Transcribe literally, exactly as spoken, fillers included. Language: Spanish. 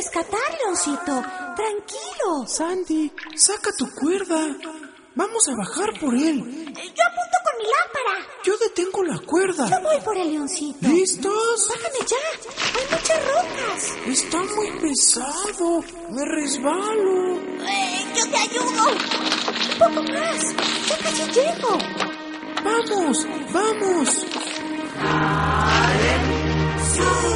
rescatar, Leoncito. Tranquilo. Sandy, saca tu cuerda. Vamos a bajar por él. Yo apunto con mi lámpara. Yo detengo la cuerda. Yo voy por el Leoncito. ¿Listos? Bájame ya. Hay muchas rocas. Está muy pesado. Me resbalo. Eh, yo te ayudo. Un poco más. Ya casi llego. Vamos, vamos. Sube.